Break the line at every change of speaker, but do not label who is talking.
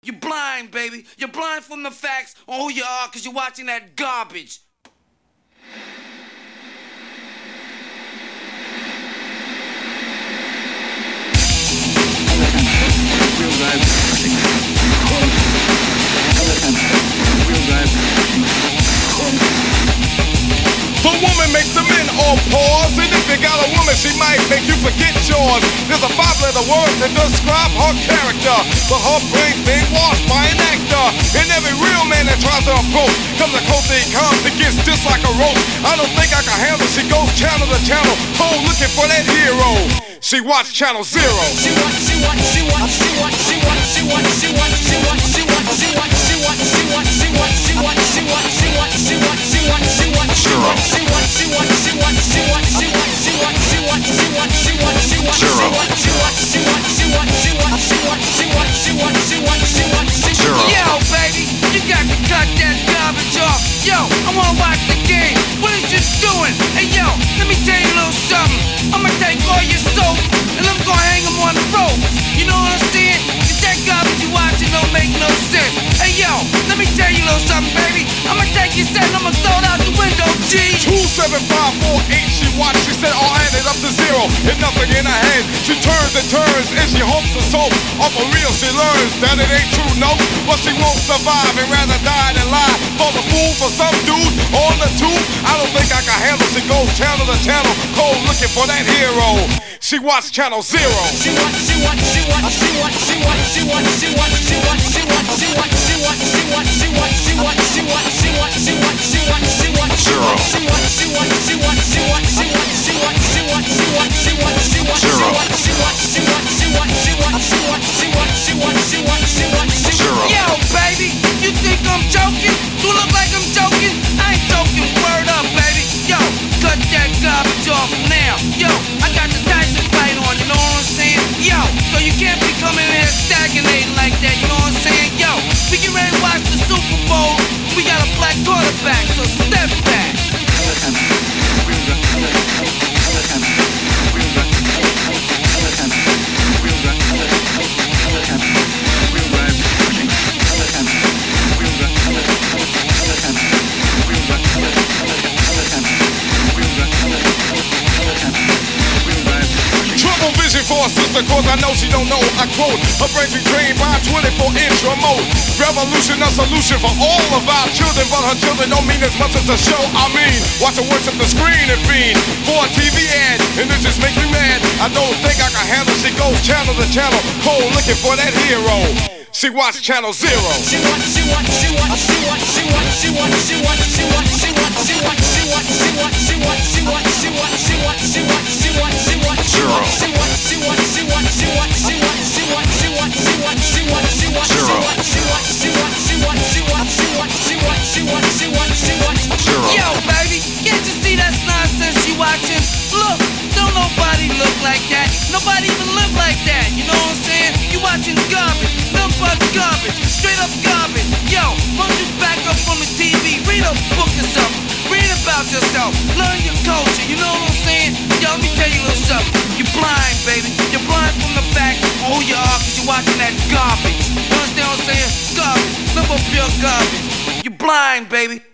You're blind, baby. You're blind from the facts on who you are because you're watching that garbage.
The woman makes the men all pause, and if you got a woman, she might make you forget yours. There's a 5-letter word to describe her character, but her brain's being washed by an actor. And every real man that tries to approach comes the closer he comes, it gets just like a rope. I don't think I can handle. She goes channel to channel, cold looking for that hero. She watched Channel Zero.
Yo, baby, you got to cut that garbage off. Yo, I wanna watch the game. What is you doing? Hey, yo, let me tell you a little something. I'ma take all your soap and I'm gonna hang them on the rope. You know what I'm saying? Cause that garbage you watching don't make no sense. Hey, yo, let me tell you a little something, baby. I'ma take your set and I'ma throw it out the window, G.
27548, she watched, she said all added up to zero, and nothing in her head. She turns and turns, and she hopes and soap. Off for real, she learns that it ain't true, no. But she won't survive and rather die than lie. For the fool for some dude on the tube, I don't think I can handle. She goes channel to channel, cold looking for that hero. She watched Channel Zero.
Yo, baby, you think I'm joking? You look like I'm joking? I ain't joking, word up, baby. Yo, cut that garbage off now. Yo, I got the Tyson fight on, you know what I'm saying? Yo, so you can't be coming in here stagnating like that, you know what I'm saying? Yo, we get ready to watch the Super Bowl. We got a black quarterback, so step back.
Trouble vision for a sister, cause I know she don't know. I quote, her brain be trained by 24-inch remote. Revolution, a solution for all of our children, but her children don't mean as much as the show. I mean, watch her worship the screen and fiend for a TV ad, and it just makes me mad. I don't think I can handle. She goes channel to channel, cold looking for that hero. She watched Channel Zero.
Yo, baby, can't you see that's nonsense you watching? Look, don't nobody look like that. Nobody even live like that. You know what I'm saying? You watching garbage, nothing but garbage, straight up garbage. Yo, why don't you back up from the TV? Read a book or something. Read about yourself. Learn your culture. You know what I'm saying? Yo, let me tell you a little something. You're blind, baby. You're blind from the fact of who you are because you're watching that garbage. You understand what I'm saying? Garbage. Nothing but pure garbage. You're blind, baby.